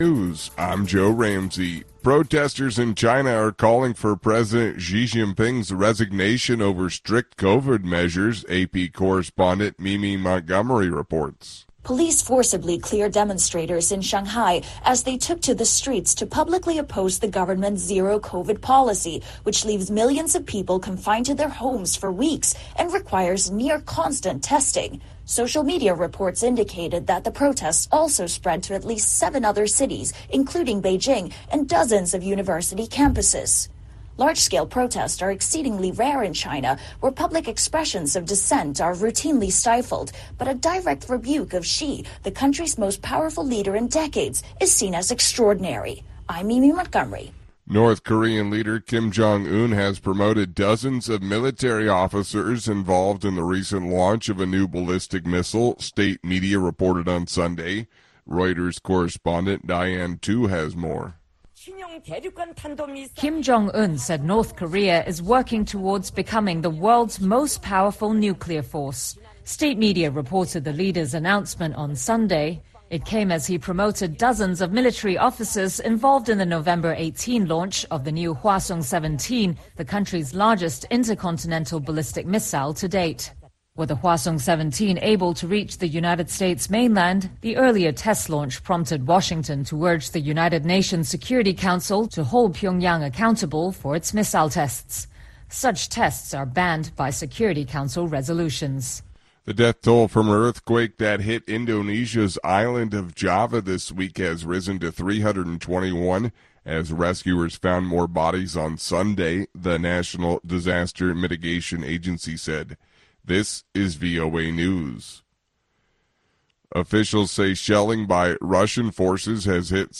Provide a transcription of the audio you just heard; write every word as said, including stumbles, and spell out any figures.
News. I'm Joe Ramsey. Protesters in China are calling for President Xi Jinping's resignation over strict COVID measures, A P correspondent Mimi Montgomery reports. Police forcibly cleared demonstrators in Shanghai as they took to the streets to publicly oppose the government's zero COVID policy, which leaves millions of people confined to their homes for weeks and requires near constant testing. Social media reports indicated that the protests also spread to at least seven other cities, including Beijing and dozens of university campuses. Large-scale protests are exceedingly rare in China, where public expressions of dissent are routinely stifled, but a direct rebuke of Xi, the country's most powerful leader in decades, is seen as extraordinary. I'm Mimi Montgomery. North Korean leader Kim Jong-un has promoted dozens of military officers involved in the recent launch of a new ballistic missile, state media reported on Sunday. Reuters correspondent Diane Tu has more. Kim Jong-un said North Korea is working towards becoming the world's most powerful nuclear force. State media reported the leader's announcement on Sunday. It came as he promoted dozens of military officers involved in the November eighteenth launch of the new Hwasong seventeen, the country's largest intercontinental ballistic missile to date. With the Hwasong seventeen able to reach the United States mainland, the earlier test launch prompted Washington to urge the United Nations Security Council to hold Pyongyang accountable for its missile tests. Such tests are banned by Security Council resolutions. The death toll from an earthquake that hit Indonesia's island of Java this week has risen to three hundred twenty-one as rescuers found more bodies on Sunday, the National Disaster Mitigation Agency said. This is V O A News. Officials say shelling by Russian forces has hit